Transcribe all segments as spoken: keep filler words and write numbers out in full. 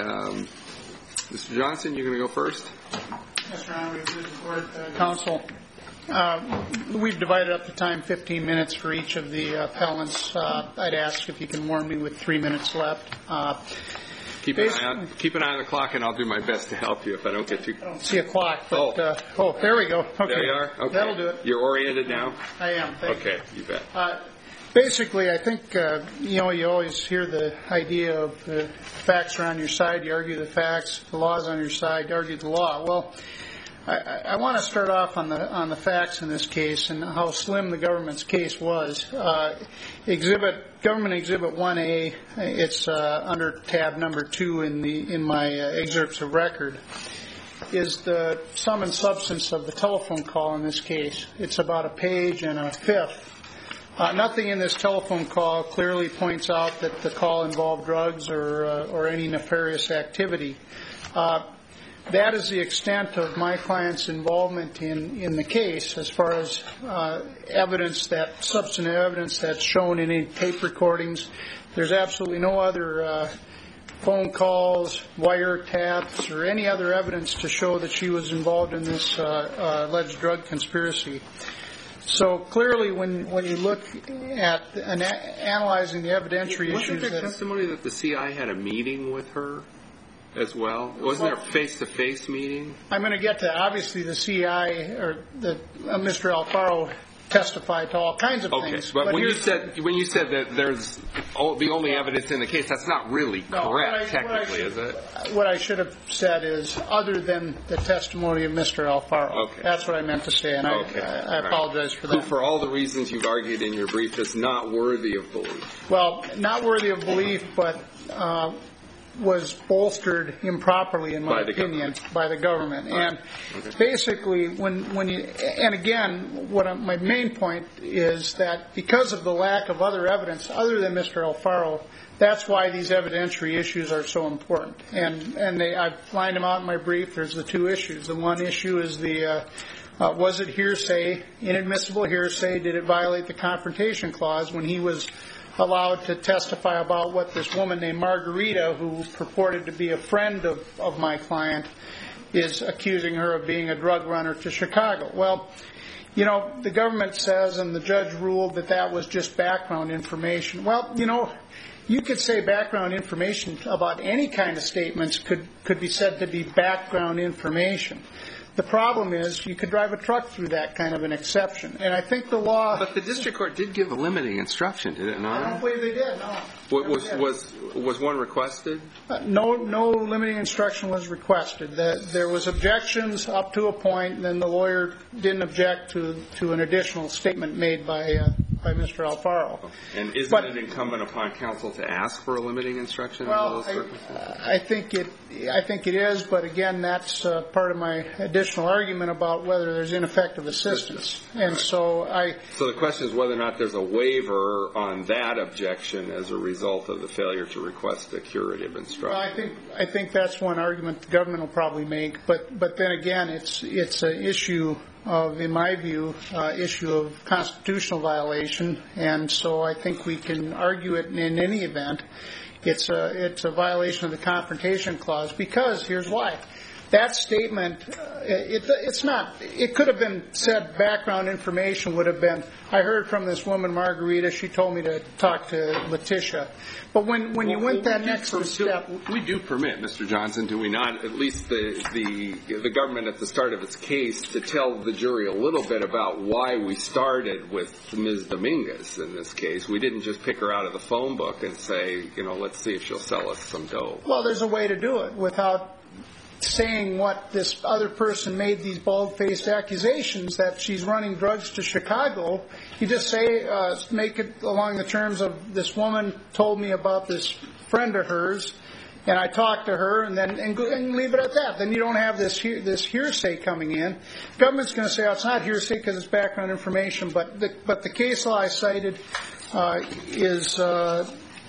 Um, Mister Johnson, you're going to go first? Yes, Your Honor. Court, uh, Counsel. Uh, we've divided up the time fifteen minutes for each of the uh, appellants. Uh, I'd ask if you can warn me with three minutes left. Uh, keep, an eye on, keep an eye on the clock, and I'll do my best to help you if I don't get too... I don't see a clock, but... Oh, uh, oh there we go. Okay. There you are? Okay. That'll do it. You're oriented now? I am. Thank okay, you, you bet. Uh, Basically, I think, uh, you know, you always hear the idea of the facts are on your side, you argue the facts, the law's on your side, you argue the law. Well, I, I want to start off on the on the facts in this case and how slim the government's case was. Uh, exhibit Government Exhibit one A, it's uh, under tab number two in the in my uh, excerpts of record, is the sum and substance of the telephone call in this case. It's about a page and a fifth. Uh, nothing in this telephone call clearly points out that the call involved drugs or uh, or any nefarious activity. Uh, that is the extent of my client's involvement in, in the case as far as uh, evidence, that substantive evidence that's shown in any tape recordings. There's absolutely no other uh, phone calls, wiretaps, or any other evidence to show that she was involved in this uh, uh, alleged drug conspiracy. So clearly, when when you look at an a- analyzing the evidentiary Wasn't issues, there that testimony that the C I had a meeting with her as well? Wasn't well, there a face-to-face meeting? I'm going to get to obviously the C I or the uh, Mister Alfaro testified to all kinds of okay, things. But, but when you said said when you said that there's oh, the only evidence in the case, that's not really no, correct I, technically, should, is it? What I should have said is other than the testimony of Mister Alfaro. Okay. That's what I meant to say, and okay. I, I apologize right. for that. Who, for all the reasons you've argued in your brief, is not worthy of belief. Well, not worthy of belief, but uh, was bolstered improperly, in my by opinion, by the government. Right. And okay. basically, when when you and again, what I'm, my main point is that because of the lack of other evidence other than Mister Alfaro, that's why these evidentiary issues are so important. And and they, I've lined them out in my brief. There's the two issues. The one issue is the uh, uh, was it hearsay, inadmissible hearsay? Did it violate the Confrontation Clause when he was allowed to testify about what this woman named Margarita, who purported to be a friend of, of my client, is accusing her of being a drug runner to Chicago. Well, you know, the government says, and the judge ruled, that that was just background information. Well, you know, you could say background information about any kind of statements could, could be said to be background information. The problem is you could drive a truck through that kind of an exception. And I think the law... But the district court did give a limiting instruction, did it not? I don't believe they did, no. What, was, was, was one requested? Uh, no no limiting instruction was requested. The, there was objections up to a point, and then the lawyer didn't object to, to an additional statement made by... Uh, by Mister Alfaro. And isn't but, it incumbent upon counsel to ask for a limiting instruction well, under those circumstances? I, I think it I think it is, but again, that's uh, part of my additional argument about whether there's ineffective assistance. And right. so I... So the question is whether or not there's a waiver on that objection as a result of the failure to request a curative instruction. Well, I think I think that's one argument the government will probably make, but but then again, it's it's an issue of, in my view, uh, issue of constitutional violation, and so I think we can argue it in any event. It's a it's a violation of the Confrontation Clause because here's why. That statement, uh, it, it's not, it could have been said background information would have been, I heard from this woman, Margarita, she told me to talk to Letitia. But when, when well, you went that next per- step... We do permit, Mister Johnson, do we not, at least the, the, the government at the start of its case, to tell the jury a little bit about why we started with Miz Dominguez in this case. We didn't just pick her out of the phone book and say, you know, let's see if she'll sell us some dough. Well, there's a way to do it without saying what this other person made these bald-faced accusations that she's running drugs to Chicago. You just say, uh, make it along the terms of this woman told me about this friend of hers, and I talked to her, and then and, go, and leave it at that. Then you don't have this he- this hearsay coming in. Government's going to say, oh, it's not hearsay because it's background information, but the, but the case law I cited uh, is... Uh,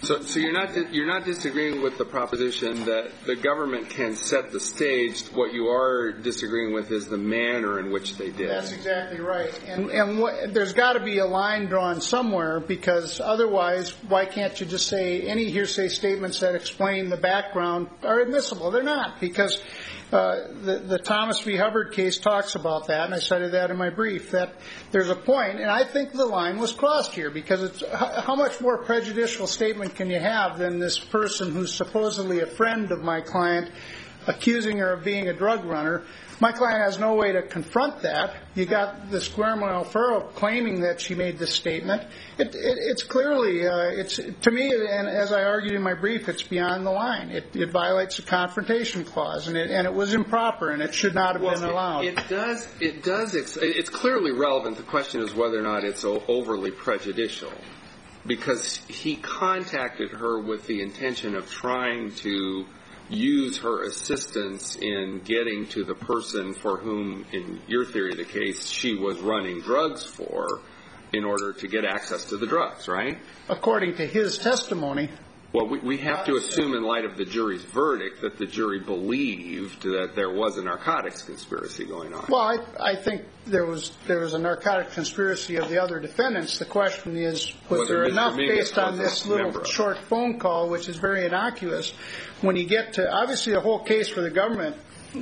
So, so you're not you're not disagreeing with the proposition that the government can set the stage. What you are disagreeing with is the manner in which they did. That's exactly right. And and what, there's got to be a line drawn somewhere, because otherwise, why can't you just say any hearsay statements that explain the background are admissible? They're not, because uh, the the Thomas v. Hubbard case talks about that, and I cited that in my brief. That there's a point, and I think the line was crossed here, because it's how much more prejudicial statement can you have than this person who's supposedly a friend of my client accusing her of being a drug runner. My client has no way to confront that. You got this Guillermo Alfaro claiming that she made this statement. It, it, it's clearly, uh, it's to me, and as I argued in my brief, it's beyond the line. It, it violates the confrontation clause, and it, and it was improper, and it should not have well, been allowed. It, it does. It does. It's clearly relevant. The question is whether or not it's overly prejudicial, because he contacted her with the intention of trying to use her assistance in getting to the person for whom, in your theory of the case, she was running drugs for, in order to get access to the drugs, right? According to his testimony. Well, we, we have to assume, in light of the jury's verdict, that the jury believed that there was a narcotics conspiracy going on. Well, I, I think there was there was a narcotic conspiracy of the other defendants. The question is, was Whether there Mister enough Dominguez based on this little short phone call, which is very innocuous, when you get to, obviously the whole case for the government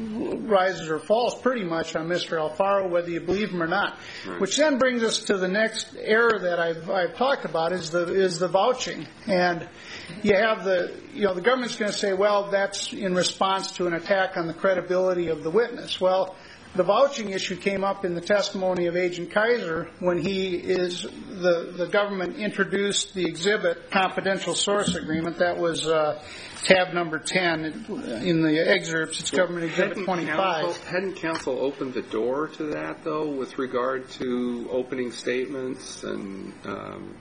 rises or falls pretty much on Mister Alfaro, whether you believe him or not. Right. Which then brings us to the next error that I've, I've talked about, is the is the vouching. And you have the, you know, the government's going to say, well, that's in response to an attack on the credibility of the witness. Well, the vouching issue came up in the testimony of Agent Kaiser when he is, the, the government introduced the exhibit confidential source agreement. That was uh, tab number ten in the excerpts. It's government exhibit twenty-five. Counsel, hadn't counsel opened the door to that, though, with regard to opening statements and... Um,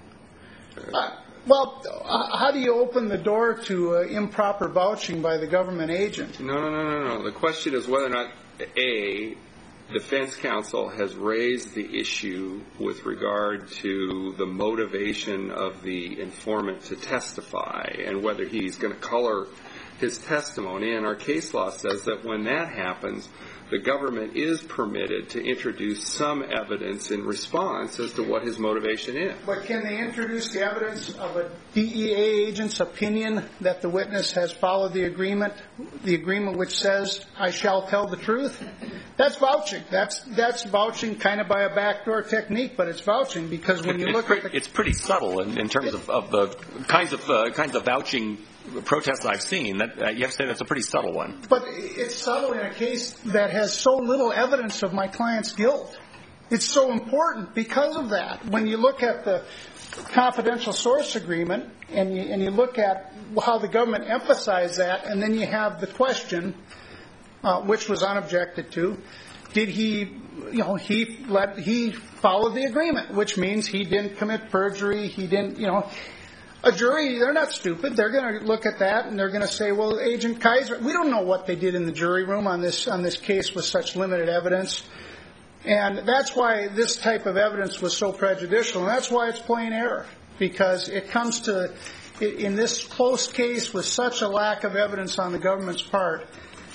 uh, Well, uh, how do you open the door to uh, improper vouching by the government agent? No, no, no, no, no. The question is whether or not, A, defense counsel has raised the issue with regard to the motivation of the informant to testify and whether he's going to color his testimony. And our case law says that when that happens, the government is permitted to introduce some evidence in response as to what his motivation is. But can they introduce the evidence of a D E A agent's opinion that the witness has followed the agreement, the agreement which says, I shall tell the truth? That's vouching. That's that's vouching kind of by a backdoor technique, but it's vouching because when you look pretty, at the... It's pretty subtle in, in terms of, of the kinds of uh, kinds of vouching protests I've seen. That uh, you have to say that's a pretty subtle one. But it's subtle in a case that has so little evidence of my client's guilt. It's so important because of that. When you look at the confidential source agreement and you, and you look at how the government emphasized that, and then you have the question, uh, which was unobjected to, did he, you know, he let he followed the agreement, which means he didn't commit perjury, he didn't, you know. A jury, they're not stupid. They're going to look at that and they're going to say, well, Agent Kaiser, we don't know what they did in the jury room on this on this case with such limited evidence. And that's why this type of evidence was so prejudicial. And that's why it's plain error. Because it comes to, in this close case with such a lack of evidence on the government's part,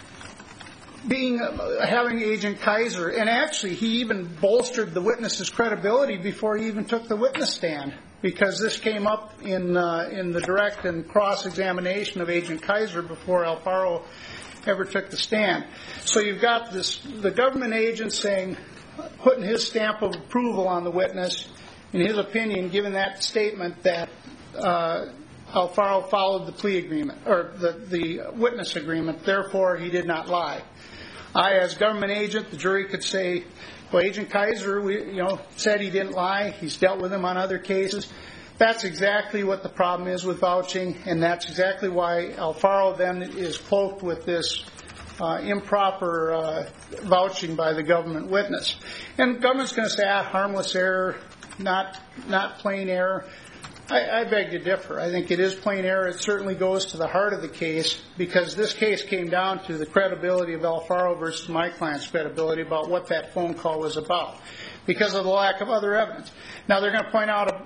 being having Agent Kaiser, and actually he even bolstered the witness's credibility before he even took the witness stand, because this came up in uh, in the direct and cross-examination of Agent Kaiser before Alfaro ever took the stand. So you've got this the government agent saying, putting his stamp of approval on the witness, in his opinion, given that statement that uh, Alfaro followed the plea agreement, or the, the witness agreement, therefore he did not lie. I, as government agent, the jury could say, well, Agent Kaiser, we, you know, said he didn't lie. He's dealt with him on other cases. That's exactly what the problem is with vouching, and that's exactly why Alfaro then is cloaked with this uh, improper uh, vouching by the government witness. And the government's going to say, ah, harmless error, not not plain error. I, I beg to differ. I think it is plain error. It certainly goes to the heart of the case, because this case came down to the credibility of Alfaro versus my client's credibility about what that phone call was about, because of the lack of other evidence. Now, they're going to point out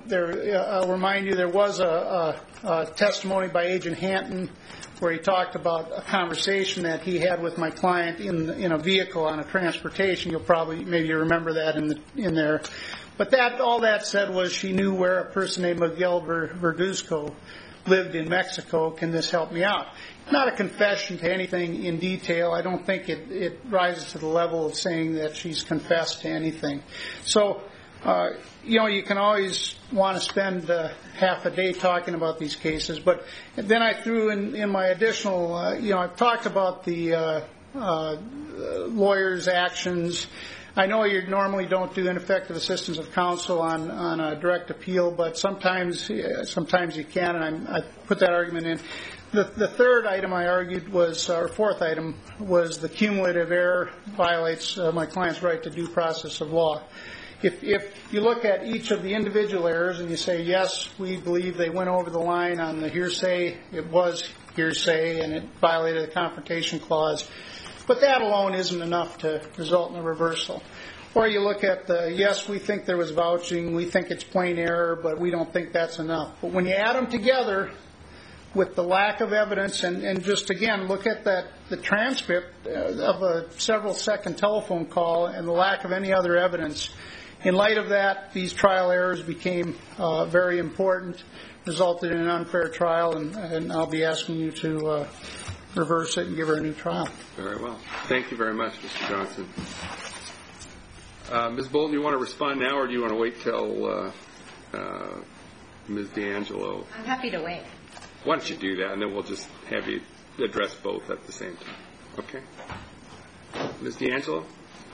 there, uh, I'll remind you, there was a, a, a testimony by Agent Hanton where he talked about a conversation that he had with my client in in a vehicle on a transportation. You'll probably maybe remember that in the in there. But that all that said was she knew where a person named Miguel Verduzco lived in Mexico. Can this help me out? Not a confession to anything in detail. I don't think it, it rises to the level of saying that she's confessed to anything. So, uh, you know, you can always want to spend uh, half a day talking about these cases. But then I threw in, in my additional, uh, you know, I've talked about the uh, uh, lawyer's actions. I know you normally don't do ineffective assistance of counsel on, on a direct appeal, but sometimes uh, sometimes you can, and I'm, I put that argument in. The, the third item I argued was, or fourth item, was the cumulative error violates uh, my client's right to due process of law. If, if you look at each of the individual errors and you say, yes, we believe they went over the line on the hearsay, it was hearsay and it violated the confrontation clause, but that alone isn't enough to result in a reversal. Or you look at the, yes, we think there was vouching, we think it's plain error, but we don't think that's enough. But when you add them together with the lack of evidence, and, and just again look at that the transcript of a several second telephone call and the lack of any other evidence, in light of that, these trial errors became uh, very important, resulted in an unfair trial, and, and I'll be asking you to uh, reverse it and give her a new trial. Very well. Thank you very much, Mister Johnson. Uh, Miz Bolton, do you want to respond now, or do you want to wait till uh, uh, Miz D'Angelo? I'm happy to wait. Why don't you do that, and then we'll just have you address both at the same time. Okay? Miz D'Angelo?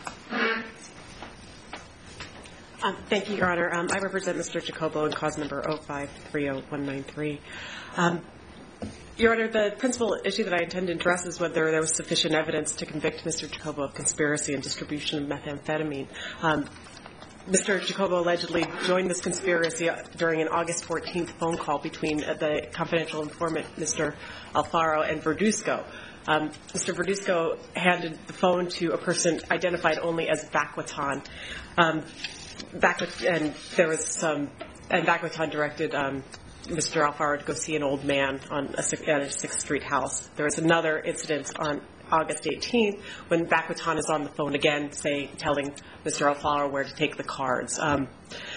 Um, thank you, Your Honor. Um, I represent Mister Jacobo in cause number oh five three oh one nine three. Um, Your Honor, the principal issue that I intend to address is whether there was sufficient evidence to convict Mister Jacobo of conspiracy and distribution of methamphetamine. Um, Mister Jacobo allegedly joined this conspiracy during an August fourteenth phone call between the confidential informant, Mister Alfaro, and Verduzco. Um, Mister Verduzco handed the phone to a person identified only as Vaquetan. Um, Vaquet- and there was some, and Vaquetan directed um, Mister Alfaro to go see an old man on a, at a sixth Street house. There was another incident on August eighteenth when Vaquetan is on the phone again, say, telling Mister Alfaro where to take the cards. Um,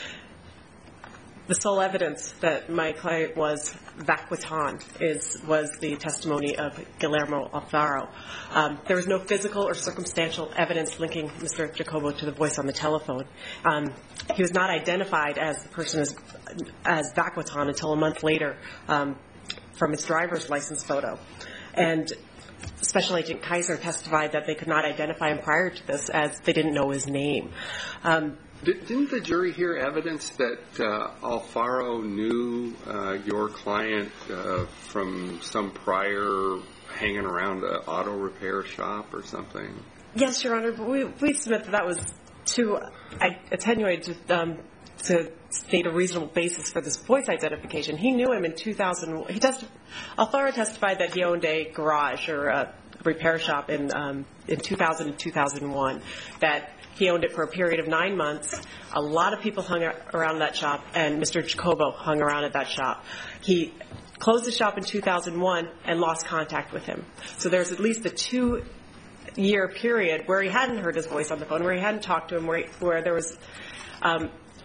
the sole evidence that my client was Vaquetan is was the testimony of Guillermo Alfaro. Um, there was no physical or circumstantial evidence linking Mister Jacobo to the voice on the telephone. Um, he was not identified as the person as, as Vaquetan until a month later um, from his driver's license photo. And Special Agent Kaiser testified that they could not identify him prior to this as they didn't know his name. Um, Didn't the jury hear evidence that uh, Alfaro knew uh, your client uh, from some prior hanging around an auto repair shop or something? Yes, Your Honor, but we, we submit that that was too attenuated to, um, to state a reasonable basis for this voice identification. He knew him in two thousand. He testi- Alfaro testified that he owned a garage or a repair shop in um, in two thousand and two thousand one. That he owned it for a period of nine months. A lot of people hung around that shop, and Mister Jacobo hung around at that shop. He closed the shop in two thousand one and lost contact with him. So there's at least a two-year period where he hadn't heard his voice on the phone, where he hadn't talked to him, where, he, where there was um,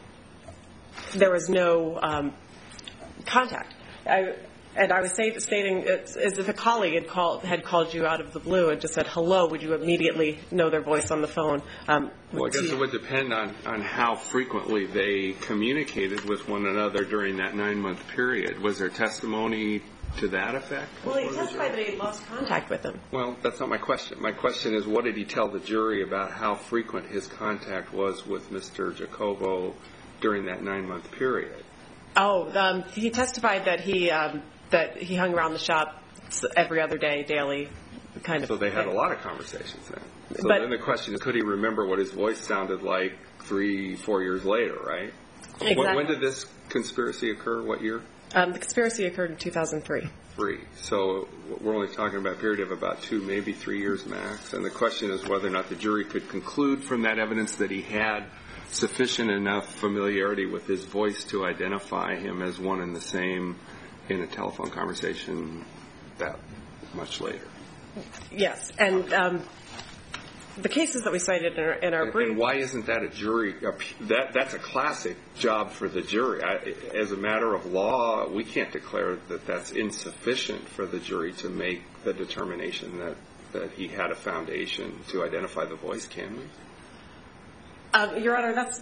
there was no um, contact. I, And I was say, stating it's as if a colleague had called, had called you out of the blue and just said, hello, would you immediately know their voice on the phone? Um, well, I guess it would depend on, on how frequently they communicated with one another during that nine-month period. Was there testimony to that effect? Well, he testified that he had lost contact with them. Well, that's not my question. My question is, what did he tell the jury about how frequent his contact was with Mister Jacobo during that nine-month period? Oh, um, he testified that he um, that he hung around the shop every other day, daily, kind of. So they had a lot of conversations then. So but, then the question is, could he remember what his voice sounded like three, four years later, right? Exactly. When, when did this conspiracy occur? What year? Um, the conspiracy occurred in two thousand three. Three. So we're only talking about a period of about two, maybe three years max. And the question is whether or not the jury could conclude from that evidence that he had sufficient enough familiarity with his voice to identify him as one and the same in a telephone conversation that much later. Yes, and um, the cases that we cited in our, in our and, brief. and why isn't that a jury? That that's a classic job for the jury. I, as a matter of law, we can't declare that that's insufficient for the jury to make the determination that, that he had a foundation to identify the voice, can we? Um, Your Honor, that's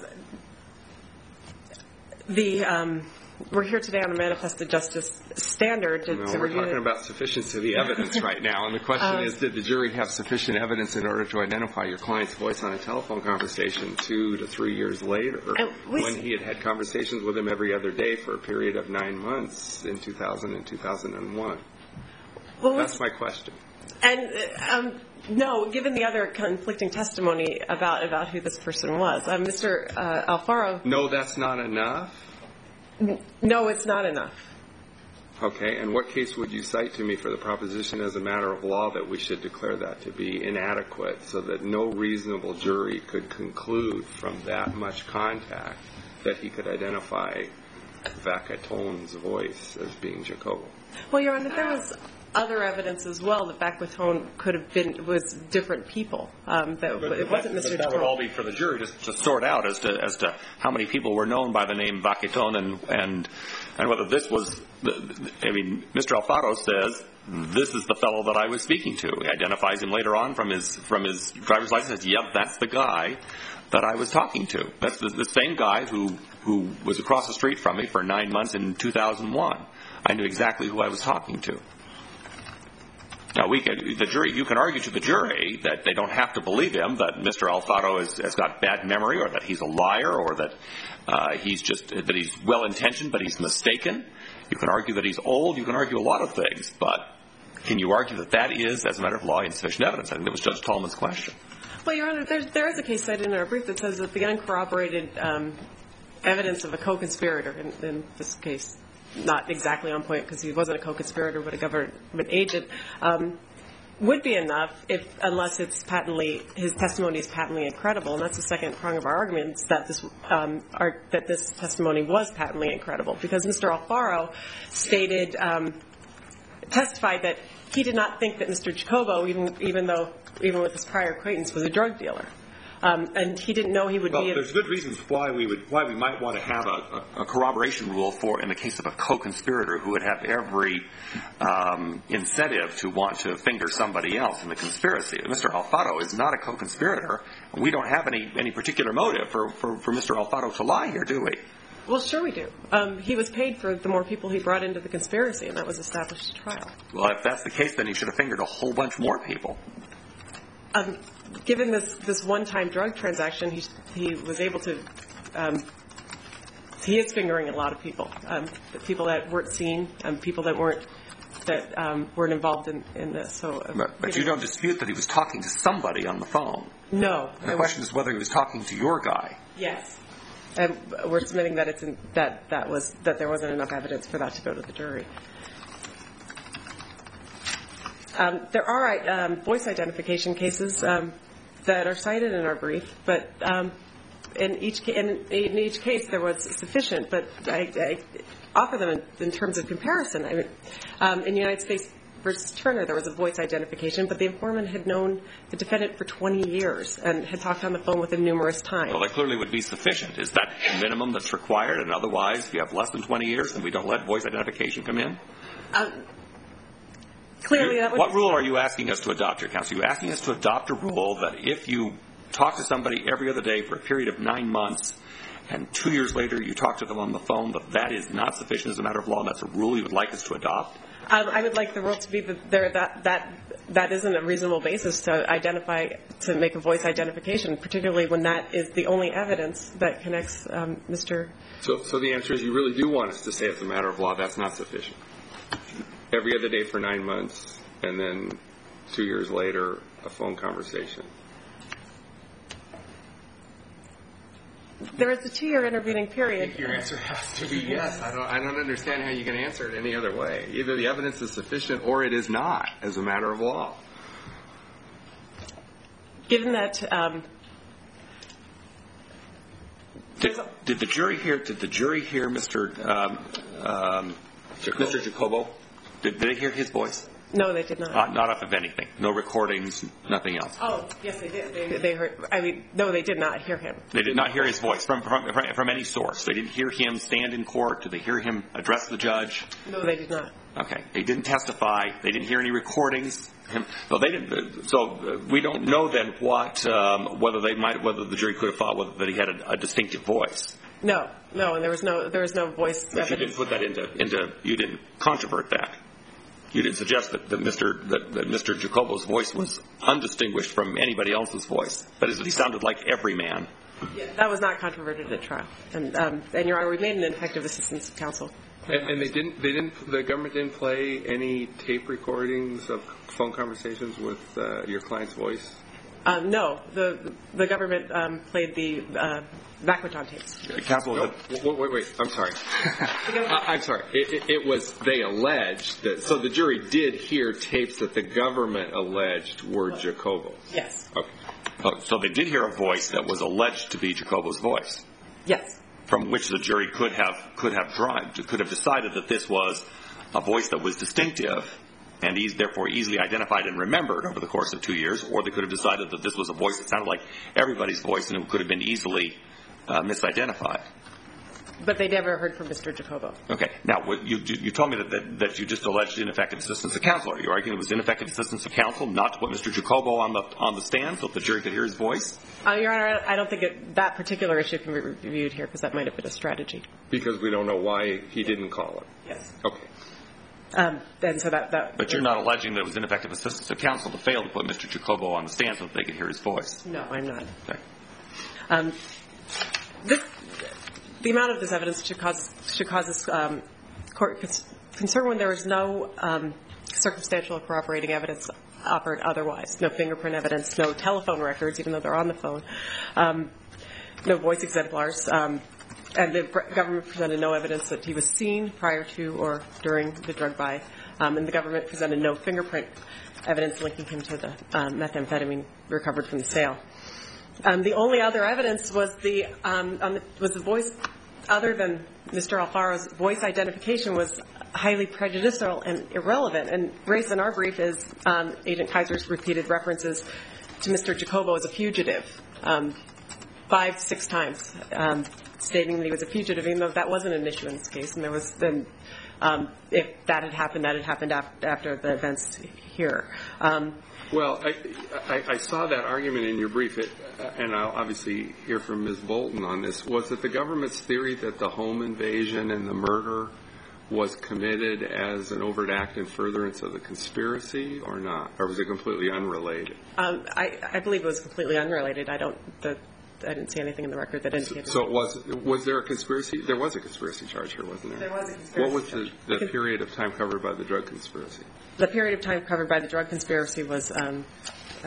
the. Um, we're here today on a manifested justice standard. To, no, to we're review talking it. about sufficiency of the evidence right now, and the question um, is, did the jury have sufficient evidence in order to identify your client's voice on a telephone conversation two to three years later, when he had had conversations with him every other day for a period of nine months in two thousand and two thousand one? Well, that's my question. And um, no, given the other conflicting testimony about about who this person was, uh, Mister Uh, Alfaro. No, that's not enough. No, it's not enough. Okay, and what case would you cite to me for the proposition as a matter of law that we should declare that to be inadequate so that no reasonable jury could conclude from that much contact that he could identify Vacatone's voice as being Jacobo? Well, Your Honor, there was other evidence as well that Vacatone could have been was different people. Um, that but, it wasn't Mister But that would all be for the jury to, to sort out as to as to how many people were known by the name Vacatone and and and whether this was. The, I mean, Mister Alfaro says this is the fellow that I was speaking to. He identifies him later on from his from his driver's license. Says, "Yep, that's the guy that I was talking to. That's the, the same guy who who was across the street from me for nine months in two thousand one. I knew exactly who I was talking to." Now, we can, the jury, you can argue to the jury that they don't have to believe him, that Mister Alfaro has, has got bad memory, or that he's a liar, or that uh, he's just that he's well-intentioned but he's mistaken. You can argue that he's old. You can argue a lot of things, but can you argue that that is, as a matter of law, insufficient evidence? I think that was Judge Tallman's question. Well, Your Honor, there's, there is a case cited in our brief that says that the uncorroborated um, evidence of a co-conspirator in, in this case. Not exactly on point because he wasn't a co-conspirator but a government agent, um, would be enough if, unless it's patently, his testimony is patently incredible, and that's the second prong of our argument, is that this, um, our, that this testimony was patently incredible, because Mister Alfaro stated, um, testified that he did not think that Mister Jacobo, even, even though, even with his prior acquaintance, was a drug dealer. Um, and he didn't know he would well, be. Well, there's good reasons why we would, why we might want to have a, a, a corroboration rule for, in the case of a co-conspirator who would have every um, incentive to want to finger somebody else in the conspiracy. Mister Alfaro is not a co-conspirator. We don't have any any particular motive for, for, for Mister Alfaro to lie here, do we? Well, sure we do. Um, he was paid for the more people he brought into the conspiracy, and that was established at trial. Well, if that's the case, then he should have fingered a whole bunch more people. Um, given this, this one-time drug transaction, he, he was able to, um, he is fingering a lot of people, um, people that weren't seen, um, people that weren't, that um, weren't involved in, in this. So, uh, But, but you don't dispute that he was talking to somebody on the phone. No. The question is whether he was talking to your guy. Yes. And we're submitting that it's in, that that was that there wasn't enough evidence for that to go to the jury. Um, there are um, voice identification cases um, that are cited in our brief, but um, in each in, in each case there was sufficient. But I, I offer them in, in terms of comparison. I mean, um, in United States versus Turner, there was a voice identification, but the informant had known the defendant for twenty years and had talked on the phone with him numerous times. Well, that clearly would be sufficient. Is that minimum that's required? And otherwise, if you have less than twenty years, then we don't let voice identification come in? Um, Clearly, that would What rule are you asking us to adopt here, counsel? Are you asking us to adopt a rule that if you talk to somebody every other day for a period of nine months and two years later you talk to them on the phone, that that is not sufficient as a matter of law and that's a rule you would like us to adopt? Um, I would like the rule to be that there, that, that that isn't a reasonable basis to identify, to make a voice identification, particularly when that is the only evidence that connects um, Mister So, so the answer is you really do want us to say as a matter of law that's not sufficient. Every other day for nine months, and then two years later, a phone conversation. There is a two-year intervening period. I think your answer has to be yes. I don't, I don't understand how you can answer it any other way. Either the evidence is sufficient or it is not, as a matter of law. Given that, um, Did, did the jury hear? Did the jury hear Mister Um, um, Mister Jacobo? Did, did they hear his voice? No, they did not. Uh, not off of anything. No recordings. Nothing else. Oh, yes, they did. They, they heard. I mean, no, they did not hear him. They did not hear his voice from, from from any source. They didn't hear him stand in court. Did they hear him address the judge? No, they did not. Okay. They didn't testify. They didn't hear any recordings. Him, so they didn't. So uh, we don't know then what um, whether they might whether the jury could have thought whether that he had a, a distinctive voice. No, no, and there was no there was no voice. But you didn't put that into into you didn't controvert that. You didn't suggest that, that Mister That, that Mister Jacobo's voice was undistinguished from anybody else's voice. That is, he sounded like every man. Yeah, that was not controverted at trial. And, um, and Your Honor, we made an ineffective assistance of counsel. And, and they didn't. They didn't. The government didn't play any tape recordings of phone conversations with uh, your client's voice. Um, no, the the government um, played the uh, Vaquiton tapes. Counsel, No, wait, wait, wait. I'm sorry. I- I'm sorry. It, it, it was they alleged that. So the jury did hear tapes that the government alleged were Jacobo. Yes. Okay. oh, so they did hear a voice that was alleged to be Jacobo's voice, Yes. from which the jury could have could have drawn could have decided that this was a voice that was distinctive and he's therefore easily identified and remembered over the course of two years, or they could have decided that this was a voice that sounded like everybody's voice and it could have been easily uh, misidentified. But they never heard from Mister Jacobo. Okay. Now, what you, you told me that, that, that you just alleged ineffective assistance of counsel. Are you arguing it was ineffective assistance of counsel not to put Mister Jacobo on the on the stand so that the jury could hear his voice? Uh, Your Honor, I don't think it, that particular issue can be reviewed here because that might have been a strategy. Because we don't know why he didn't call it. Yes. Okay. Um, and so that, that. But you're not alleging that it was ineffective assistance of counsel to fail to put Mister Jacobo on the stand so that they could hear his voice. No, I'm not. Okay. Um, this, the amount of this evidence should cause should cause this um, court concern when there is no um, circumstantial corroborating evidence offered otherwise. No fingerprint evidence, no telephone records, even though they're on the phone, um, no voice exemplars, um, and the government presented no evidence that he was seen prior to or during the drug buy, um, and the government presented no fingerprint evidence linking him to the um, methamphetamine recovered from the sale. Um, the only other evidence was the, um, on the was the voice, other than Mister Alfaro's voice identification, was highly prejudicial and irrelevant. And raised in our brief is um, Agent Kaiser's repeated references to Mister Jacobo as a fugitive, um, five, six times, um, stating that he was a fugitive, even though that wasn't an issue in this case. And there was then, um, if that had happened, that had happened after, after the events here. Um, Well, I, I, I saw that argument in your brief, it, and I'll obviously hear from Miz Bolton on this. Was it the government's theory that the home invasion and the murder was committed as an overt act in furtherance of the conspiracy, or not? Or was it completely unrelated? um, I, I believe it was completely unrelated. I don't. The, I didn't see anything in the record that indicated. So it was was there a conspiracy? There was a conspiracy charge here, wasn't there? There was a conspiracy What was charge. the, the period of time covered by the drug conspiracy? The period of time covered by the drug conspiracy was. Um, oh.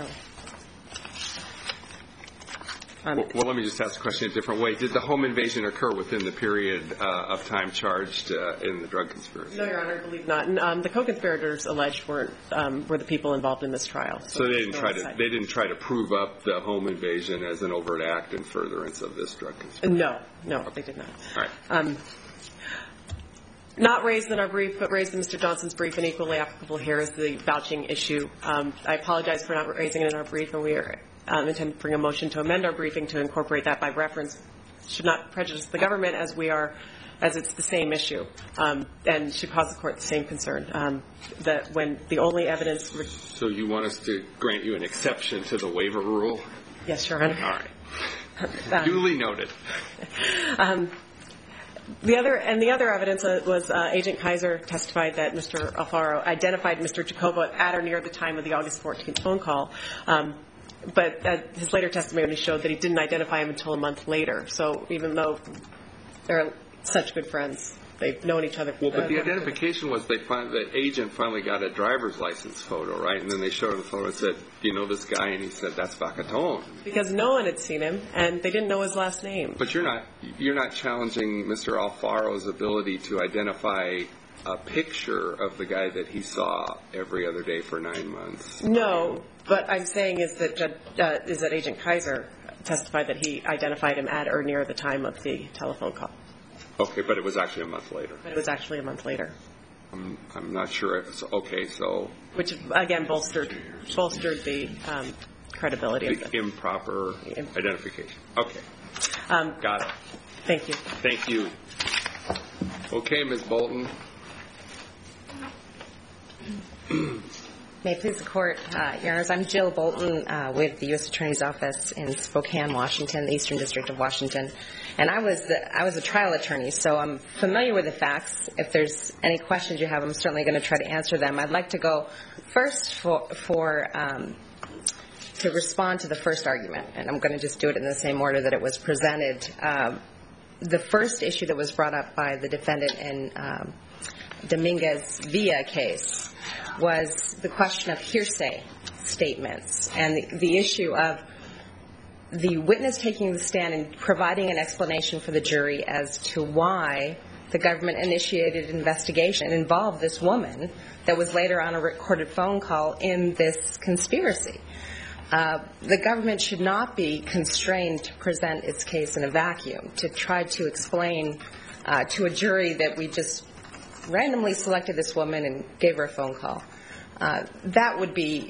um, Well, well, let me just ask the question a different way. Did the home invasion occur within the period uh, of time charged uh, in the drug conspiracy? No, Your Honor, I believe not. And, um, the co-conspirators alleged were um, were the people involved in this trial. So they didn't no try to side. they didn't try to prove up the home invasion as an overt act in furtherance of this drug conspiracy. No, no, they did not. All right. Um, not raised in our brief, but raised in Mister Johnson's brief, and equally applicable here is the vouching issue. Um, I apologize for not raising it in our brief, and we are um, intend to bring a motion to amend our briefing to incorporate that by reference. Should not prejudice the government, as we are, as it's the same issue, um, and should cause the court the same concern. Um, that when the only evidence. Re- So you want us to grant you an exception to the waiver rule? yes, Your Honor. All right. Um, Duly noted. Um, the other and the other evidence uh, was uh, Agent Kaiser testified that Mister Alfaro identified Mister Jacobo at or near the time of the August fourteenth phone call, um, but uh, his later testimony showed that he didn't identify him until a month later. So even though they're such good friends, they've known each other. Well, but uh, the identification was they find the agent finally got a driver's license photo, right? And then they showed him the photo and said, "Do you know this guy?" And he said, "That's Vaquiton." because no one had seen him and they didn't know his last name. But you're not you're not challenging Mister Alfaro's ability to identify a picture of the guy that he saw every other day for nine months. No, but I'm saying is that Judge, uh, is that Agent Kaiser testified that he identified him at or near the time of the telephone call. Okay, but it was actually a month later. But it was actually a month later. I'm, I'm not sure. It's, okay, so... Which, again, bolstered, bolstered the um, credibility the of the... improper identification. Okay. Um, Got it. Thank you. Thank you. Okay, Miz Bolton. May it please the Court, uh, Your Honors, I'm Jill Bolton uh, with the U S Attorney's Office in Spokane, Washington, the Eastern District of Washington. And I was I was a trial attorney, so I'm familiar with the facts. If there's any questions you have, I'm certainly going to try to answer them. I'd like to go first for, for um, to respond to the first argument, and I'm going to just do it in the same order that it was presented. Um, the first issue that was brought up by the defendant in um, Dominguez-Villa case was the question of hearsay statements and the, the issue of the witness taking the stand and providing an explanation for the jury as to why the government initiated an investigation and involved this woman that was later on a recorded phone call in this conspiracy. Uh, the government should not be constrained to present its case in a vacuum, to try to explain uh, to a jury that we just randomly selected this woman and gave her a phone call. Uh, that would be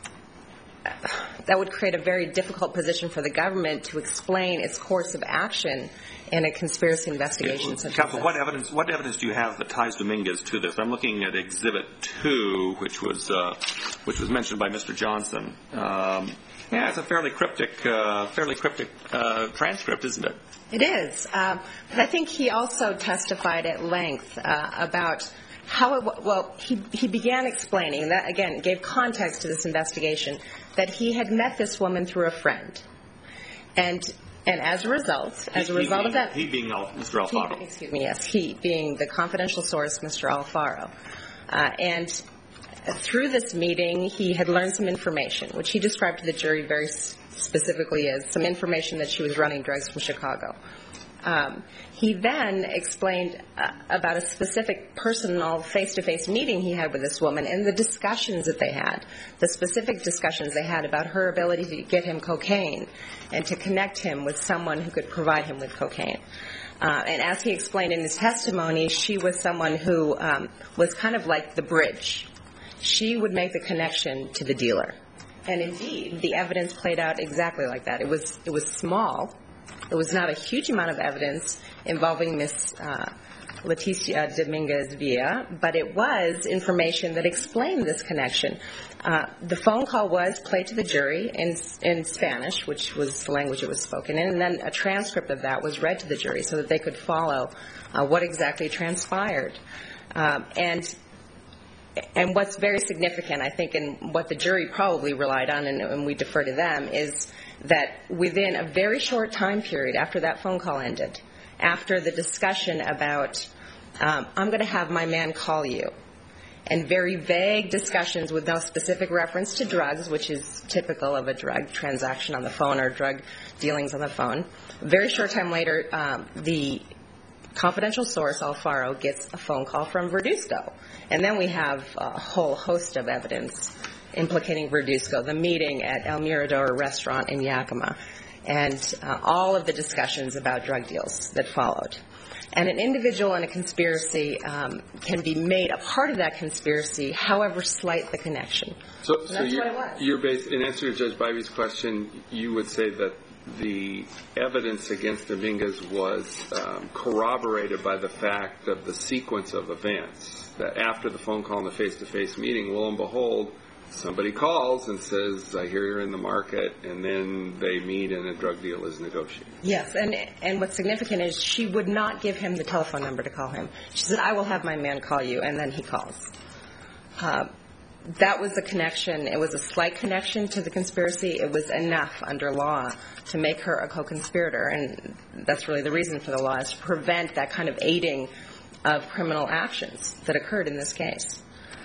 that would create a very difficult position for the government to explain its course of action in a conspiracy investigation. Such Counsel, as what evidence what evidence do you have that ties Dominguez to this? I'm looking at Exhibit two, which was uh, which was mentioned by Mister Johnson. Um, yeah, it's a fairly cryptic, uh, fairly cryptic uh, transcript, isn't it? It is. Um, but I think he also testified at length uh, about how it, well, he, he began explaining, that again gave context to this investigation, that he had met this woman through a friend. And and as a result, as a he, result he, of that... He being Mister Alfaro. He, excuse me, yes. He being the confidential source, Mister Alfaro. Uh, and through this meeting, he had learned some information, which he described to the jury very specifically as some information that she was running drugs from Chicago. Um, he then explained uh, about a specific personal face-to-face meeting he had with this woman and the discussions that they had, the specific discussions they had about her ability to get him cocaine and to connect him with someone who could provide him with cocaine. Uh, and as he explained in his testimony, she was someone who um, was kind of like the bridge. She would make the connection to the dealer. And indeed, the evidence played out exactly like that. It was it was small. It was not a huge amount of evidence involving Miss uh, Leticia Dominguez-Villa, but it was information that explained this connection. Uh, the phone call was played to the jury in, in Spanish, which was the language it was spoken in, and then a transcript of that was read to the jury so that they could follow uh, what exactly transpired. Um, and And what's very significant, I think, and what the jury probably relied on, and, and we defer to them, is that within a very short time period after that phone call ended, after the discussion about, um, I'm going to have my man call you, and very vague discussions with no specific reference to drugs, which is typical of a drug transaction on the phone or drug dealings on the phone. A very short time later, um, the confidential source, Alfaro, gets a phone call from Verduzco. And then we have a whole host of evidence implicating Verduzco, the meeting at El Mirador restaurant in Yakima, and uh, all of the discussions about drug deals that followed. And an individual in a conspiracy um, can be made a part of that conspiracy, however slight the connection. So, and so that's you're, what it was. You're based, in answer to Judge Bivey's question, you would say that the evidence against Dominguez was um, corroborated by the fact of the sequence of events, that after the phone call and the face-to-face meeting, lo and behold, somebody calls and says, I hear you're in the market, and then they meet and a drug deal is negotiated. Yes, and and what's significant is she would not give him the telephone number to call him. She said, I will have my man call you, and then he calls. Uh, that was the connection. It was a slight connection to the conspiracy. It was enough under law to make her a co-conspirator, and that's really the reason for the law, is to prevent that kind of aiding of criminal actions that occurred in this case.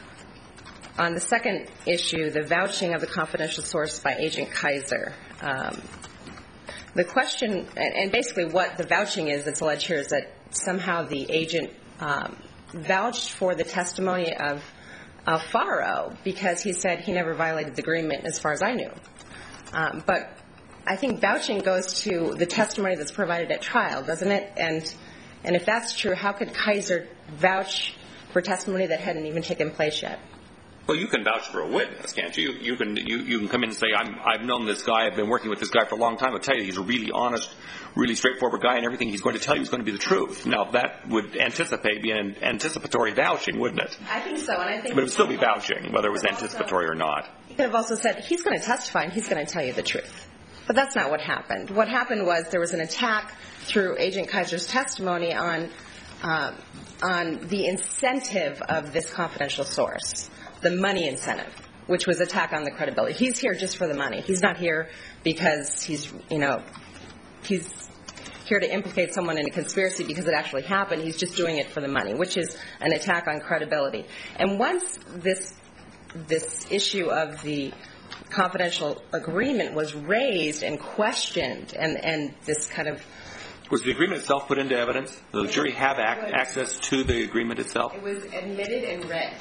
On the second issue, the vouching of the confidential source by Agent Kaiser, um, the question, and, and basically what the vouching is that's alleged here, is that somehow the agent um, vouched for the testimony of Alfaro because he said he never violated the agreement as far as I knew. Um, but I think vouching goes to the testimony that's provided at trial, doesn't it? And and if that's true, how could Kaiser vouch for testimony that hadn't even taken place yet? Well, you can vouch for a witness, can't you? You can you, you can come in and say, I'm, I've known this guy, I've been working with this guy for a long time. I'll tell you, he's a really honest, really straightforward guy, and everything he's going to tell you is going to be the truth. Now, that would anticipate be an anticipatory vouching, wouldn't it? I think so, and I think... But it would still be vouching, whether it was anticipatory or not. He could have also said, he's going to testify and he's going to tell you the truth. But that's not what happened. What happened was there was an attack through Agent Kaiser's testimony on uh, on the incentive of this confidential source, the money incentive, which was attack on the credibility. He's here just for the money. He's not here because he's, you know, he's here to implicate someone in a conspiracy because it actually happened. He's just doing it for the money, which is an attack on credibility. And once this this issue of the confidential agreement was raised and questioned, and, and this kind of... Was the agreement itself put into evidence? Did the jury have ac- access to the agreement itself? It was admitted and read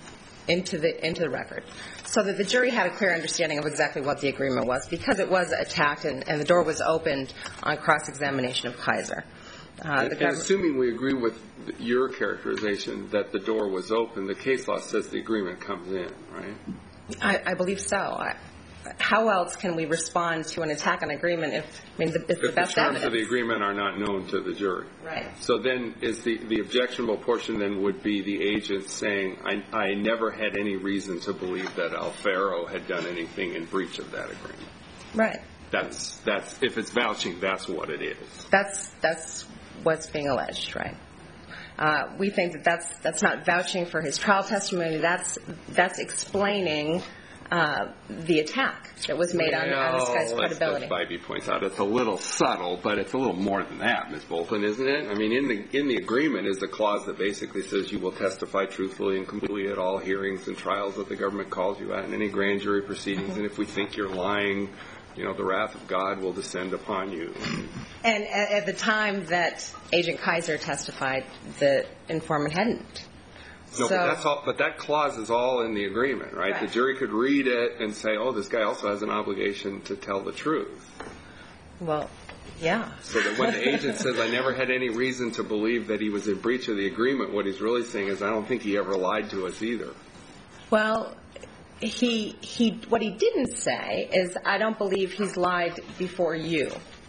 into the into the record, so that the jury had a clear understanding of exactly what the agreement was, because it was attacked and, and the door was opened on cross-examination of Kaiser. Uh, and, and assuming we agree with your characterization that the door was open, the case law says the agreement comes in, right? I, I believe so. I, how else can we respond to an attack on agreement if, I mean, the, it's the if best the terms evidence of the agreement are not known to the jury? Right. So then is the, the objectionable portion then would be the agent saying, I, I never had any reason to believe that Alfaro had done anything in breach of that agreement. Right. That's, that's, if it's vouching, that's what it is. That's, that's what's being alleged, right? Uh, we think that that's, that's not vouching for his trial testimony. That's, that's explaining uh, the attack that was made on, on this guy's credibility. As Bybee points out, it's a little subtle, but it's a little more than that, Miz Bolton, isn't it? I mean, in the in the agreement is a clause that basically says you will testify truthfully and completely at all hearings and trials that the government calls you at in any grand jury proceedings, mm-hmm. and if we think you're lying, you know, the wrath of God will descend upon you. And at, at the time that Agent Kaiser testified, the informant hadn't. No, so, but that's all. But that clause is all in the agreement, right? Right? The jury could read it and say, "Oh, this guy also has an obligation to tell the truth." Well, yeah. So that when the agent says, "I never had any reason to believe that he was in breach of the agreement," what he's really saying is, "I don't think he ever lied to us either." Well, he he. What he didn't say is, "I don't believe he's lied before you,"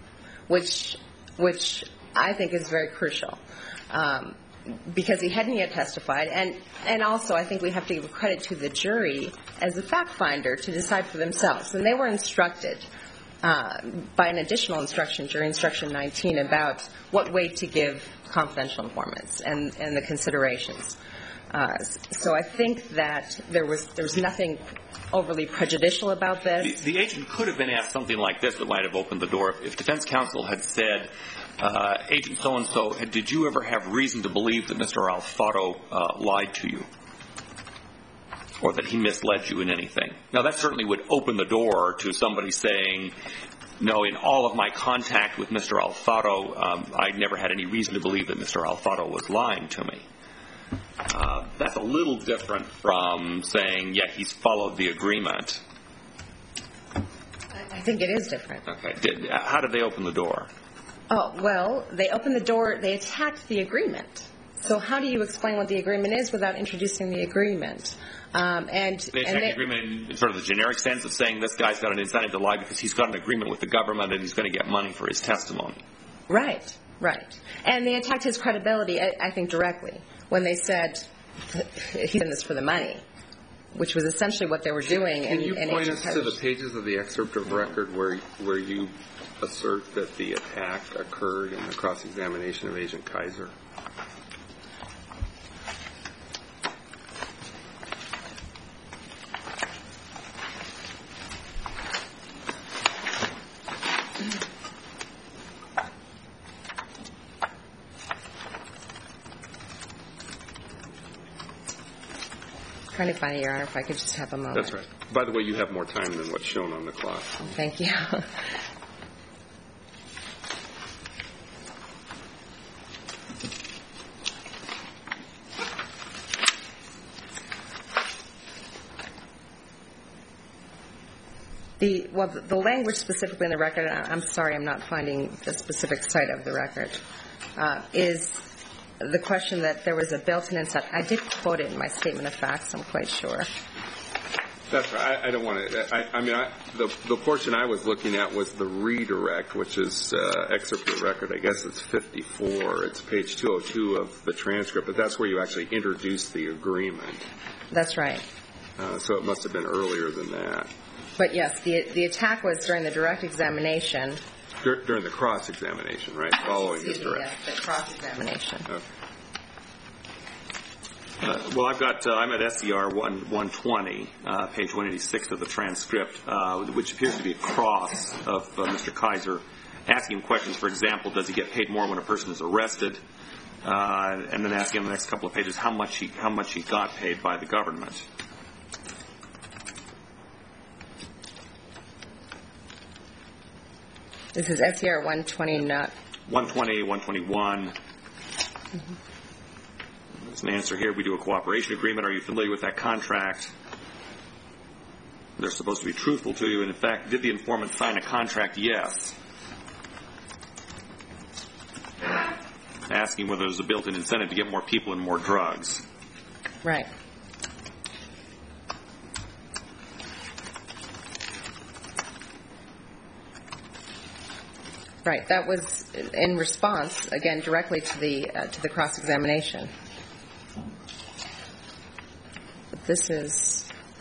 which which I think is very crucial. Um, because he hadn't yet testified, and, and also I think we have to give credit to the jury as a fact finder to decide for themselves. And they were instructed uh, by an additional instruction, jury instruction nineteen, about what weight to give confidential informants and, and the considerations. Uh, so I think that there was there was nothing overly prejudicial about this. The, the agent could have been asked something like this that might have opened the door. If, if defense counsel had said, uh, Agent so-and-so, did you ever have reason to believe that Mister Alfaro uh, lied to you? Or that he misled you in anything? Now, that certainly would open the door to somebody saying, no, in all of my contact with Mister Alfaro, um, I never had any reason to believe that Mister Alfaro was lying to me. Uh, that's a little different from saying, yeah, he's followed the agreement. I think it is different. Okay. Did, how did they open the door? Oh, well, they opened the door, they attacked the agreement. So how do you explain what the agreement is without introducing the agreement? Um, and They attacked and they, the agreement in sort of the generic sense of saying this guy's got an incentive to lie because he's got an agreement with the government and he's going to get money for his testimony. Right, right. And they attacked his credibility, I, I think, directly, when they said he's in this for the money, which was essentially what they were doing. Can in, you in point Agent us Kaiser's. to the pages of the excerpt of record where where you assert that the attack occurred in the cross-examination of Agent Kaiser? Trying to find it, Your Honor, if I could just have a moment. That's right. By the way, you have more time than what's shown on the clock. Thank you. The, well, the, the language specifically in the record, and I'm sorry I'm not finding the specific site of the record, uh, is the question that there was a built-in incentive. I did quote it in my statement of facts, I'm quite sure. That's right. I, I don't want to. I, I mean, I, the the portion I was looking at was the redirect, which is uh, excerpt of the record. I guess it's fifty-four. It's page two oh two of the transcript, but that's where you actually introduced the agreement. That's right. Uh, so it must have been earlier than that. But yes, the the attack was during the direct examination. Dur- during the cross-examination, right? Following Excuse his me, direct. yes, the cross-examination. Okay. Uh, well, I've got, uh, I'm at S C R one twenty, uh, page one eighty-six of the transcript, uh, which appears to be a cross of uh, Mister Kaiser asking him questions. For example, does he get paid more when a person is arrested? Uh, and then asking him the next couple of pages how much he, how much he got paid by the government. This is S C R one twenty, not... one twenty, one twenty-one. Mm-hmm. There's an answer here. We do a cooperation agreement. Are you familiar with that contract? They're supposed to be truthful to you. And, in fact, did the informant sign a contract? Yes. Asking whether there's a built-in incentive to get more people and more drugs. Right. Right. That was in response, again, directly to the uh, to the cross-examination. But this is...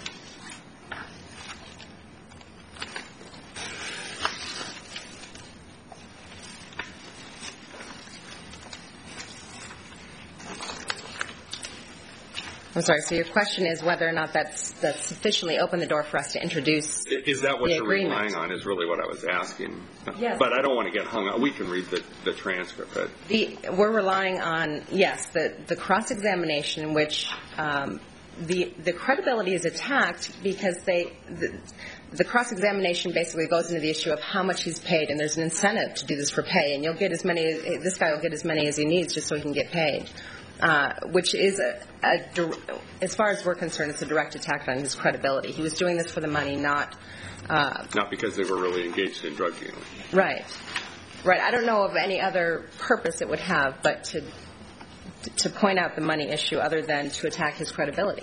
I'm sorry, so your question is whether or not that's, that's sufficiently opened the door for us to introduce Is that what the you're agreement. relying on is really what I was asking. Yes. But I don't want to get hung up. We can read the, the transcript. But The, we're relying on, yes, the, the cross-examination in which um, the, the credibility is attacked because they, the, the cross-examination basically goes into the issue of how much he's paid, and there's an incentive to do this for pay, and you'll get as many, this guy will get as many as he needs just so he can get paid. Uh, which is, a, a, as far as we're concerned, it's a direct attack on his credibility. He was doing this for the money, not... Uh, not because they were really engaged in drug dealing. right. Right. I don't know of any other purpose it would have but to to point out the money issue other than to attack his credibility.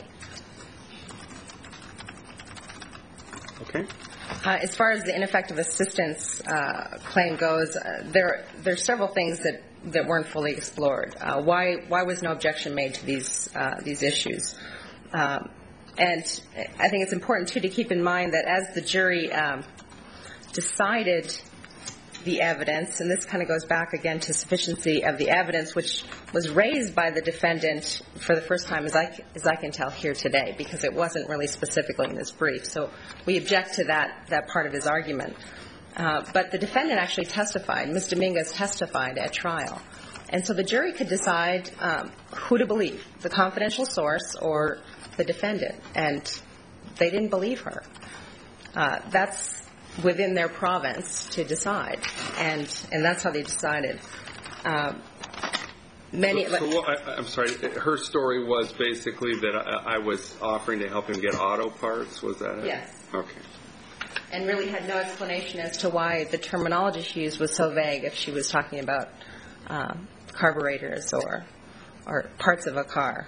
Okay. Uh, as far as the ineffective assistance uh, claim goes, uh, there there's several things that, that weren't fully explored. Uh, why why was no objection made to these uh, these issues? Um, and I think it's important too to keep in mind that as the jury um, decided the evidence, and this kind of goes back again to sufficiency of the evidence, which was raised by the defendant for the first time, as I, as I can tell here today, because it wasn't really specifically in this brief. So we object to that, that part of his argument. Uh, but the defendant actually testified. Miz Dominguez testified at trial. And so the jury could decide um, who to believe, the confidential source or the defendant. And they didn't believe her. Uh, that's within their province to decide, and and that's how they decided. Um, many. So, so what, I, I'm sorry. Her story was basically that I, I was offering to help him get auto parts. Was that it? Yes. Okay. And really had no explanation as to why the terminology she used was so vague. If she was talking about um, carburetors or or parts of a car.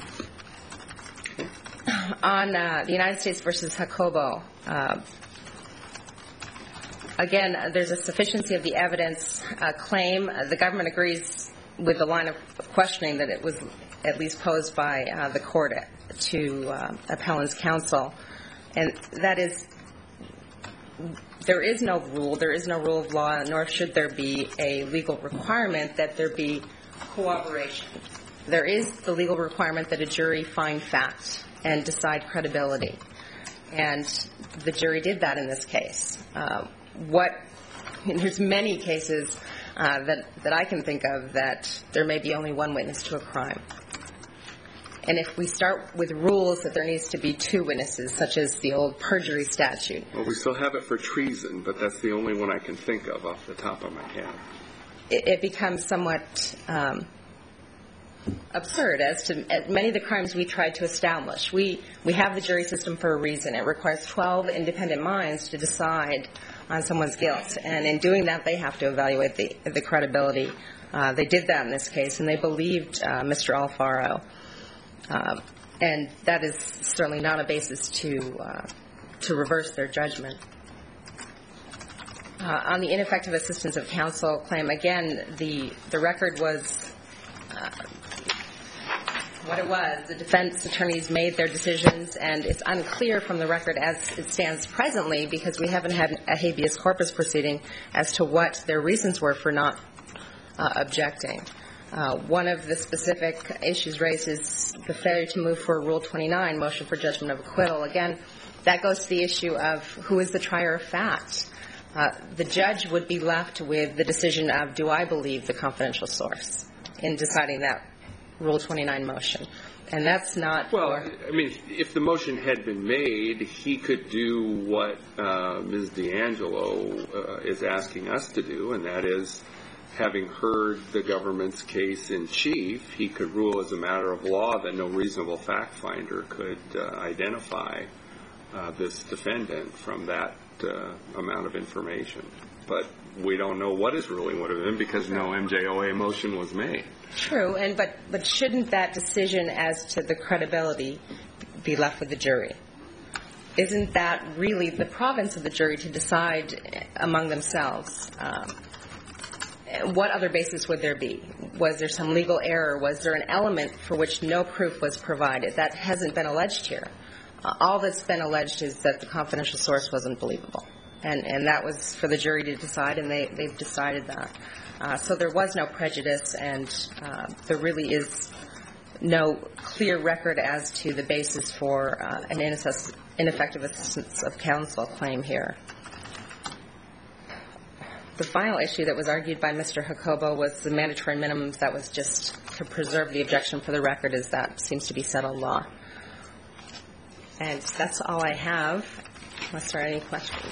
On uh, the United States versus Jacobo. Uh, Again, there's a sufficiency of the evidence uh, claim. Uh, the government agrees with the line of questioning that it was at least posed by uh, the court to uh, appellant's counsel. And that is, there is no rule, there is no rule of law, nor should there be a legal requirement that there be cooperation. There is the legal requirement that a jury find facts and decide credibility. And the jury did that in this case. Uh, What and there's many cases uh, that that I can think of that there may be only one witness to a crime, and if we start with rules that there needs to be two witnesses, such as the old perjury statute. Well, we still have it for treason, but that's the only one I can think of off the top of my head. It, it becomes somewhat um, absurd as to many of the crimes we tried to establish. We we have the jury system for a reason. It requires twelve independent minds to decide on someone's guilt, and in doing that, they have to evaluate the the credibility. Uh, they did that in this case, and they believed uh, Mister Alfaro, uh, and that is certainly not a basis to uh, to reverse their judgment. Uh, on the ineffective assistance of counsel claim, again, the the record was uh, what it was. The defense attorneys made their decisions, and it's unclear from the record as it stands presently, because we haven't had a habeas corpus proceeding, as to what their reasons were for not uh, objecting. Uh, one of the specific issues raised is the failure to move for a Rule twenty-nine, motion for judgment of acquittal. Again, that goes to the issue of who is the trier of fact. Uh, the judge would be left with the decision of, do I believe the confidential source in deciding that Rule twenty-nine motion? And that's not... Well, I mean, if the motion had been made, he could do what uh, Miz D'Angelo uh, is asking us to do, and that is, having heard the government's case in chief, he could rule as a matter of law that no reasonable fact finder could uh, identify uh, this defendant from that uh, amount of information. But we don't know what his ruling would have been because no M J O A motion was made. True, and but but shouldn't that decision as to the credibility be left with the jury? Isn't that really the province of the jury to decide among themselves? Um, what other basis would there be? Was there some legal error? Was there an element for which no proof was provided? That hasn't been alleged here. Uh, all that's been alleged is that the confidential source wasn't believable. And, and that was for the jury to decide, and they, they've decided that. Uh, so there was no prejudice, and uh, there really is no clear record as to the basis for uh, an ineffective assistance of counsel claim here. The final issue that was argued by Mister Jacobo was the mandatory minimums. That was just to preserve the objection for the record, as that seems to be settled law. And that's all I have, unless there are any questions.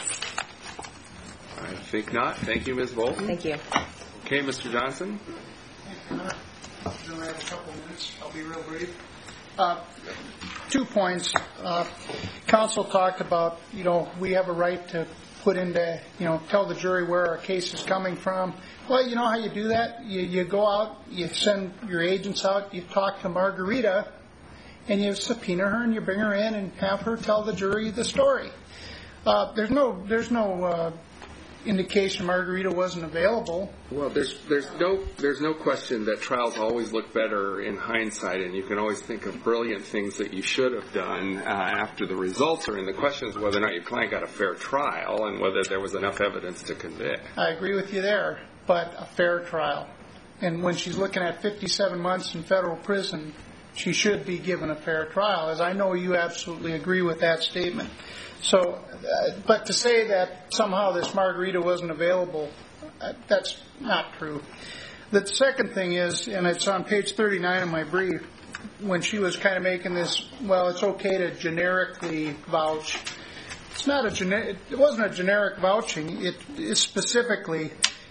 I think not. Thank you, Miz Bolton. Thank you. Okay, Mister Johnson. I have a couple minutes. I'll be real brief. Uh, two points. Uh, counsel talked about, you know, we have a right to put into, you know, tell the jury where our case is coming from. Well, you know how you do that? You, you go out, you send your agents out, you talk to Margarita, and you subpoena her and you bring her in and have her tell the jury the story. Uh, there's no, there's no uh, indication Margarita wasn't available. Well, there's there's no there's no question that trials always look better in hindsight, and you can always think of brilliant things that you should have done uh, after the results are in. The question is whether or not your client got a fair trial and whether there was enough evidence to convict. I agree with you there, but a fair trial. And when she's looking at fifty-seven months in federal prison, she should be given a fair trial, as I know you absolutely agree with that statement. So, uh, but to say that somehow this Margarita wasn't available, uh, that's not true. The second thing is, and it's on page thirty-nine of my brief, when she was kind of making this, well, it's okay to generically vouch. It's not a gener- it wasn't a generic vouching. It is specifically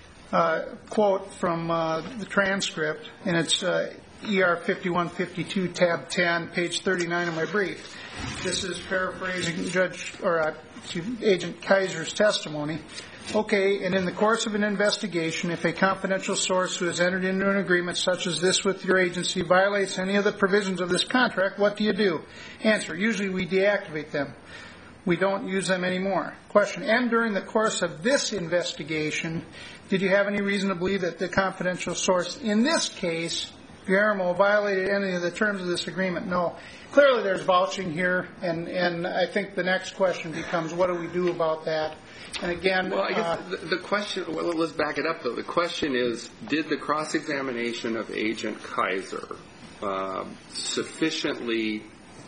uh, quote from uh, the transcript, and it's uh, E R fifty-one fifty-two, tab ten, page thirty-nine of my brief. This is paraphrasing Judge or uh, Agent Kaiser's testimony. Okay, and in the course of an investigation, if a confidential source who has entered into an agreement such as this with your agency violates any of the provisions of this contract, what do you do? Answer, usually we deactivate them. We don't use them anymore. Question, and during the course of this investigation, did you have any reason to believe that the confidential source, in this case, Guillermo, violated any of the terms of this agreement? No. Clearly there's vouching here, and, and I think the next question becomes, what do we do about that? And again... Well, I guess uh, the, the question, well, let's back it up, though. The question is, did the cross-examination of Agent Kaiser uh, sufficiently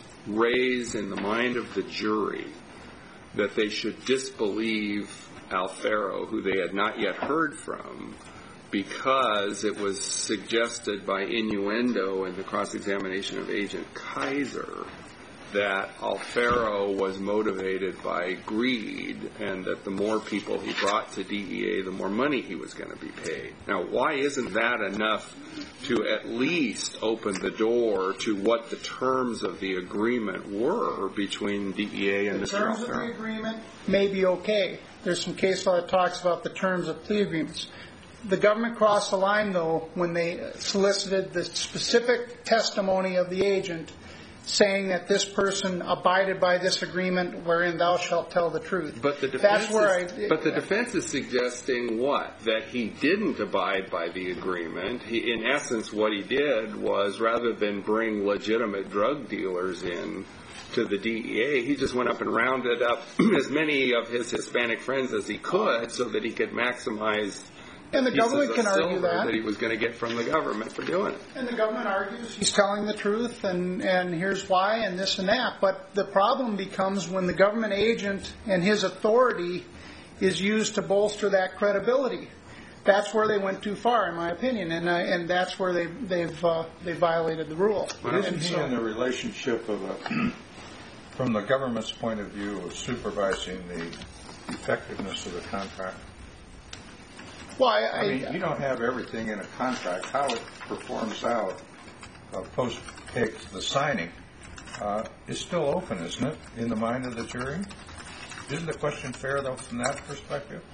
raise in the mind of the jury that they should disbelieve Alfaro, who they had not yet heard from, because it was suggested by innuendo in the cross-examination of Agent Kaiser that Alfaro was motivated by greed and that the more people he brought to D E A, the more money he was going to be paid. Now, why isn't that enough to at least open the door to what the terms of the agreement were between D E A and Mister Alfaro? The terms of the agreement may be okay. There's some case law that talks about the terms of plea agreements. The government crossed the line, though, when they solicited the specific testimony of the agent saying that this person abided by this agreement wherein thou shalt tell the truth. But the defense, That's where is, I, but the defense is suggesting what? That he didn't abide by the agreement. He, in essence, what he did was, rather than bring legitimate drug dealers in to the D E A, he just went up and rounded up as many of his Hispanic friends as he could so that he could maximize and the government can argue that. that he was going to get from the government for doing it. And the government argues he's telling the truth, and, and here's why, and this and that. But the problem becomes when the government agent and his authority is used to bolster that credibility. That's where they went too far, in my opinion, and uh, and that's where they, they've uh, they violated the rule. But isn't he in the relationship of a, from the government's point of view, of supervising the effectiveness of the contract? Well, I, I mean, you don't have everything in a contract. How it performs out uh, post the signing uh, is still open, isn't it, in the mind of the jury? Isn't the question fair, though, from that perspective?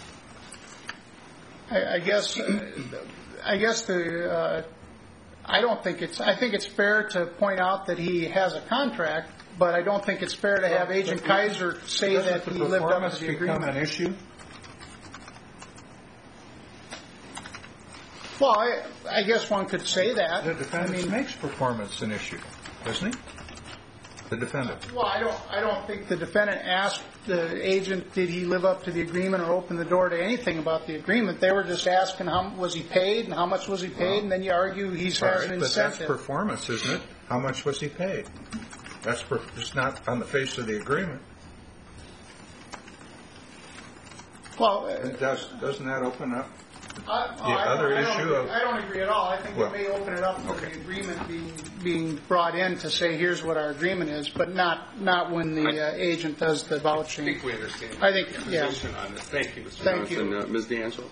I, I guess, uh, I guess the. Uh, I don't think it's. I think it's fair to point out that he has a contract, but I don't think it's fair to have well, Agent Kaiser say that he lived up to the agreement. Become an issue? Well, I, I guess one could say that. The defendant I mean, makes performance an issue, doesn't he? The defendant. Well, I don't. I don't think the defendant asked the agent, did he live up to the agreement or open the door to anything about the agreement. They were just asking how was he paid and how much was he paid, well, and then you argue he's right, has an incentive. But that's performance, isn't it? How much was he paid? That's per, it's not on the face of the agreement. Well, uh, does doesn't that open up? I, the I other don't, issue I don't, of I don't agree at all. I think well, it may open it up for okay. the agreement being being brought in to say here's what our agreement is, but not not when the uh, agent does the vouching. I think we understand. I think the yeah. position on this. Thank you, Mister Thank Johnson. you, uh, Miz D'Angelo.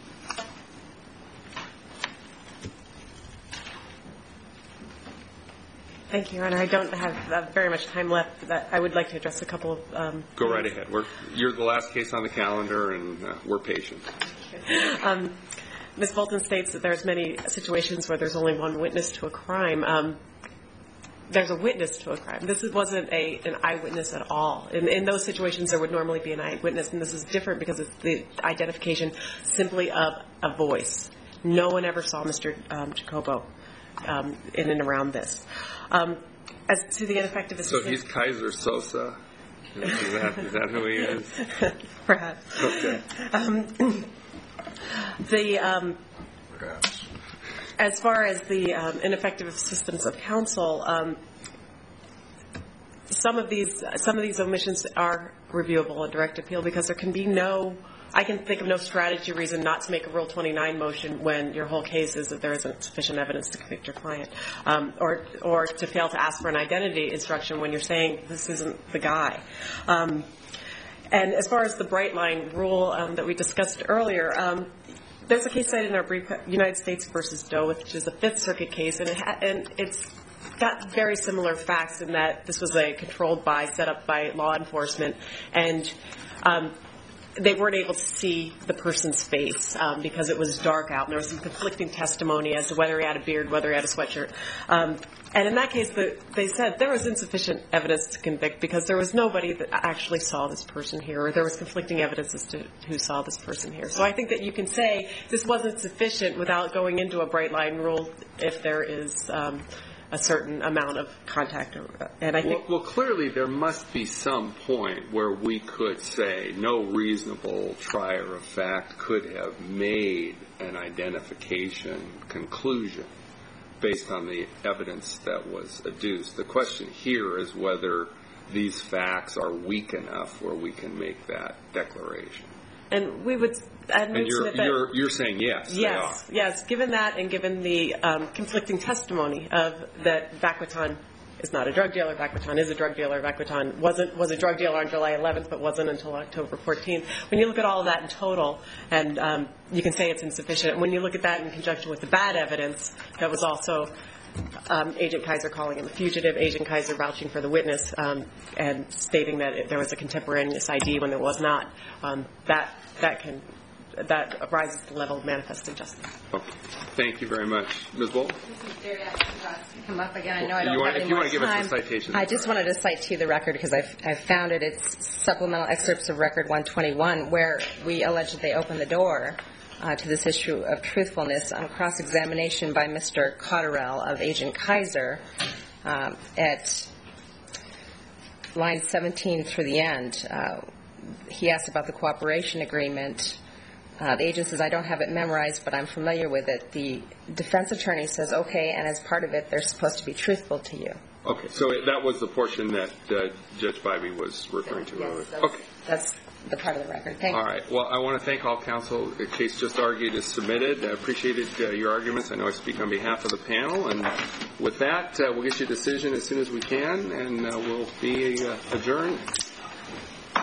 Thank you, Your Honor. I don't have uh, very much time left. That I would like to address a couple of. Um, Go right ahead. We're, you're the last case on the calendar, and uh, we're patient. Um, Miz Bolton states that there's many situations where there's only one witness to a crime. Um, there's a witness to a crime. This wasn't a, an eyewitness at all. In, in those situations, there would normally be an eyewitness, and this is different because it's the identification simply of a voice. No one ever saw Mister Um, Jacobo um, in and around this. Um, as to the ineffective assistance... So he's Kaiser Sosa? Is that, is that who he is? Perhaps. Okay. Um, the... Um, Perhaps. As far as the um, ineffective assistance of counsel, um, some of these some of these omissions are reviewable on direct appeal because there can be no, I can think of no strategy reason not to make a Rule twenty-nine motion when your whole case is that there isn't sufficient evidence to convict your client, um, or or to fail to ask for an identity instruction when you're saying this isn't the guy. Um, and as far as the bright line rule um, that we discussed earlier. Um, There's a case cited in our brief, United States versus Doe, which is a Fifth Circuit case, and, it ha- and it's got very similar facts in that this was a controlled buy set up by law enforcement, and um, they weren't able to see the person's face um, because it was dark out, and there was some conflicting testimony as to whether he had a beard, whether he had a sweatshirt. Um, and in that case, the, they said there was insufficient evidence to convict because there was nobody that actually saw this person here, or there was conflicting evidence as to who saw this person here. So I think that you can say this wasn't sufficient without going into a bright line rule if there is um, a certain amount of contact. And I think well, well, clearly there must be some point where we could say no reasonable trier of fact could have made an identification conclusion based on the evidence that was adduced. The question here is whether these facts are weak enough where we can make that declaration. And we would. And, and you're, that, you're, you're saying yes. Yes, yes. Given that, and given the um, conflicting testimony of that Vaquiton is not a drug dealer. Vaquiton is a drug dealer. Vaquiton wasn't was a drug dealer on July eleventh, but wasn't until October fourteenth. When you look at all of that in total, and um, you can say it's insufficient. When you look at that in conjunction with the bad evidence that was also um, Agent Kaiser calling him a fugitive, Agent Kaiser vouching for the witness, um, and stating that it, there was a contemporaneous I D when there was not, um, that that can that rises to the level of manifest injustice. Okay. Thank you very much. Miz Bull? Come up again. I know I don't you want, have if any you more want to give time. us the citation. I just wanted to cite to you the record because I've, I've found it. It's supplemental excerpts of Record one twenty-one, where we allege that they opened the door uh, to this issue of truthfulness on cross-examination by Mister Cotterell of Agent Kaiser um, at line seventeen through the end. Uh, he asked about the cooperation agreement. Uh, the agent says, I don't have it memorized, but I'm familiar with it. The defense attorney says, okay, and as part of it, they're supposed to be truthful to you. Okay, so that was the portion that uh, Judge Bybee was referring to Yes, earlier. that's, Okay. that's the part of the record. Thank All you. right. Well, I want to thank all counsel. The case just argued is submitted. I appreciated uh, your arguments. I know I speak on behalf of the panel. And with that, uh, we'll get you a decision as soon as we can, and uh, we'll be uh, adjourned.